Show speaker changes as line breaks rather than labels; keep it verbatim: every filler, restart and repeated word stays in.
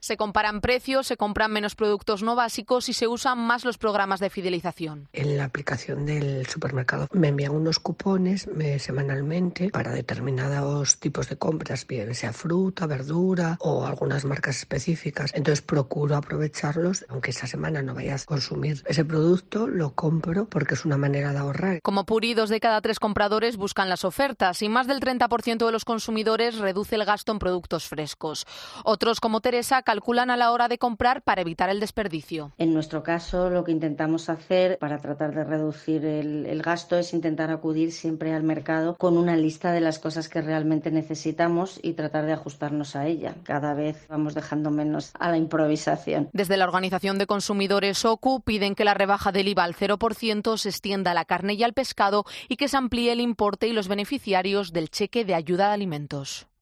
Se comparan precios, se compran menos productos no básicos y se usan más los programas de fidelización.
En la aplicación del supermercado me envían unos cupones me, semanalmente para determinados tipos de compras, bien sea fruta, verdura o algunas marcas específicas. Entonces procuro aprovecharlos, aunque esa semana no vaya a consumir ese producto, lo compro porque es una manera de ahorrar.
Como Puri, dos de cada tres compradores buscan las ofertas y más del treinta por ciento de los consumidores reduce el gasto en productos frescos. Otros, como Teresa, calculan a la hora de comprar para evitar el desperdicio.
En nuestro caso, lo que intentamos hacer para tratar de reducir el, el gasto es intentar acudir siempre al mercado con una lista de las cosas que realmente necesitamos y tratar de ajustarnos a ella. Cada vez vamos dejando menos a la improvisación.
Desde la Organización de Consumidores O C U piden que la rebaja del I V A al cero por ciento se extienda a la carne y al pescado y que se amplíe el importe y los beneficiarios del cheque de ayuda de alimentos.